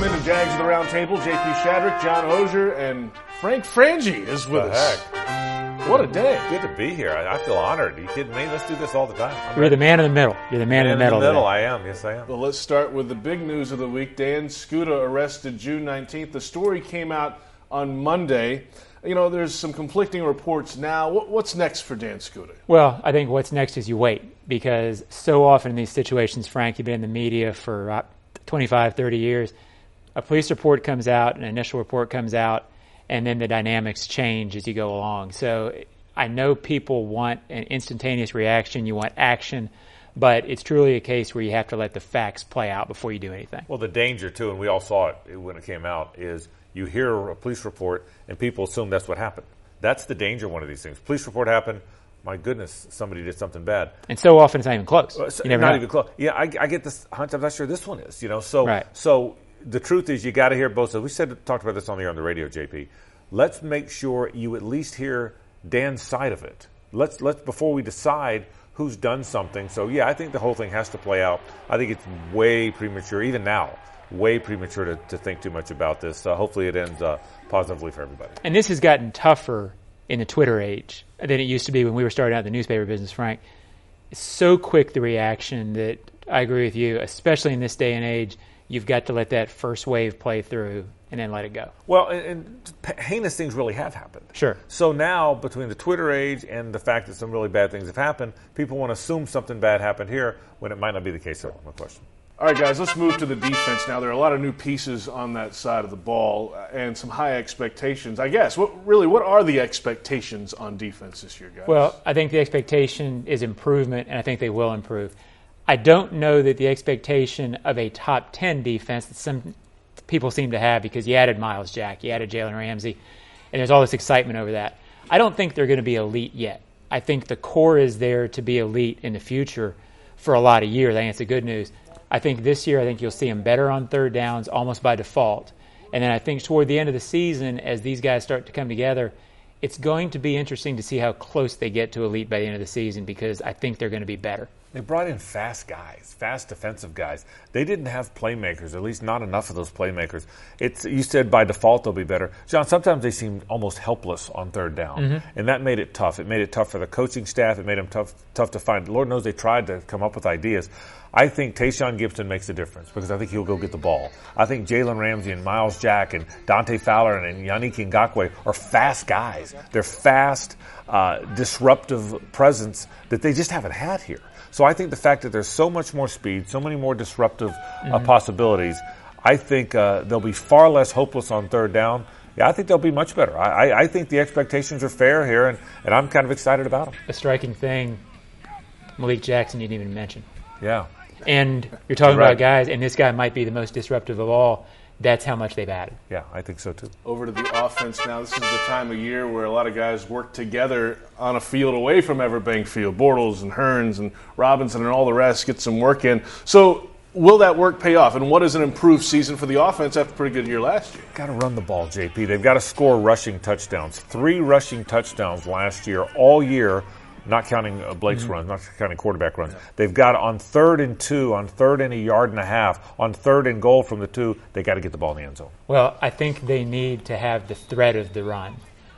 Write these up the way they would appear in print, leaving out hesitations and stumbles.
Welcome into Jags of the Round Table. J.P. Shadrick, John Oehser, and Frank Frangie is with us. Heck? What a day. Good to be here. I feel honored. Are you kidding me? Let's do this all the time. You're the man in the middle. You're the man in the middle. I am. Yes, I am. Well, let's start with the big news of the week. Dan Skuta arrested June 19th. The story came out on Monday. You know, there's some conflicting reports now. What's next for Dan Skuta? Well, I think what's next is you wait, because so often in these situations, Frank, you've been in the media for 25, 30 years. A police report comes out, an initial report comes out, and then the dynamics change as you go along. So I know people want an instantaneous reaction. You want action. But it's truly a case where you have to let the facts play out before you do anything. Well, the danger, too, and we all saw it when it came out, is you hear a police report and people assume that's what happened. That's the danger of one of these things. Police report happened. My goodness, somebody did something bad. And so often it's not even close. You never not know. even close. Yeah, I get this hunch. I'm not sure this one is. You know, so right. So the truth is, you got to hear both sides. We talked about this on the air on the radio, JP. Let's make sure you at least hear Dan's side of it. Let's before we decide who's done something. So yeah, I think the whole thing has to play out. I think it's way premature, even now. Way premature to think too much about this. Hopefully it ends positively for everybody. And this has gotten tougher in the Twitter age than it used to be when we were starting out the newspaper business, Frank. It's so quick, the reaction, that I agree with you, especially in this day and age, you've got to let that first wave play through and then let it go. Well, and heinous things really have happened. Sure. So now, between the Twitter age and the fact that some really bad things have happened, people want to assume something bad happened here when it might not be the case at all. No question. All right, guys, let's move to the defense now. There are a lot of new pieces on that side of the ball and some high expectations. I guess, what are the expectations on defense this year, guys? Well, I think the expectation is improvement, and I think they will improve. I don't know that the expectation of a top 10 defense that some people seem to have, because you added Myles Jack, you added Jalen Ramsey, and there's all this excitement over that. I don't think they're going to be elite yet. I think the core is there to be elite in the future for a lot of years. I think it's the good news. I think this year, you'll see them better on third downs almost by default. And then I think toward the end of the season, as these guys start to come together, it's going to be interesting to see how close they get to elite by the end of the season, because I think they're going to be better. They brought in fast guys, fast defensive guys. They didn't have playmakers, at least not enough of those playmakers. You said by default they'll be better. John, sometimes they seemed almost helpless on third down, and that made it tough. It made it tough for the coaching staff. It made them tough to find. Lord knows they tried to come up with ideas. I think Tayshaun Gibson makes a difference, because I think he'll go get the ball. I think Jalen Ramsey and Myles Jack and Dante Fowler and Yannick Ngakoue are fast guys. They're fast, disruptive presence that they just haven't had here. So I think the fact that there's so much more speed, so many more disruptive possibilities, I think they'll be far less hopeless on third down. Yeah, I think they'll be much better. I think the expectations are fair here, and I'm kind of excited about them. A striking thing, Malik Jackson you didn't even mention. Yeah. And you're talking about guys, and this guy might be the most disruptive of all. That's how much they've added. Yeah, I think so too. Over to the offense now. This is the time of year where a lot of guys work together on a field away from Everbank Field. Bortles and Hearns and Robinson and all the rest get some work in. So will that work pay off? And what is an improved season for the offense after a pretty good year last year? Got to run the ball, JP. They've got to score rushing touchdowns. 3 rushing touchdowns last year, all year. Not counting Blake's runs, not counting quarterback runs. They've got on 3rd and 2, on 3rd and a yard and a half, on 3rd and goal from the 2, they got to get the ball in the end zone. Well, I think they need to have the threat of the run,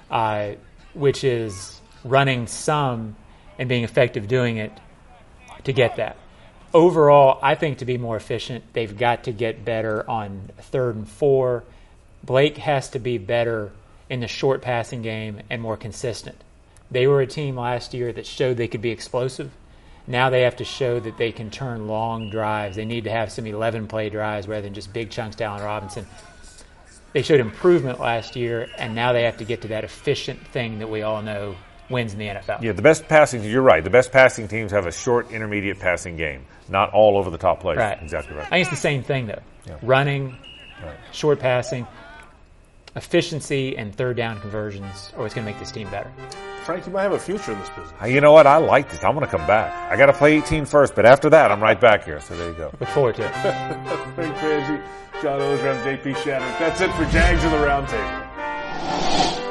which is running some and being effective doing it to get that. Overall, I think to be more efficient, they've got to get better on 3rd and 4. Blake has to be better in the short passing game and more consistent. They were a team last year that showed they could be explosive. Now they have to show that they can turn long drives. They need to have some 11-play drives rather than just big chunks to Allen Robinson. They showed improvement last year, and now they have to get to that efficient thing that we all know wins in the NFL. Yeah, the best passing, you're right. The best passing teams have a short, intermediate passing game, not all over the top plays. Right. Exactly right. I think it's the same thing, though. Yeah. Running, short passing, efficiency, and third down conversions are what's going to make this team better. Frank, you might have a future in this business. You know what? I like this. I'm going to come back. I got to play 18 first, but after that, I'm right back here. So there you go. Look forward to it. Frank Frangie, John Oehser, I'm J.P. Shadrick. That's it for Jags of the Round Table.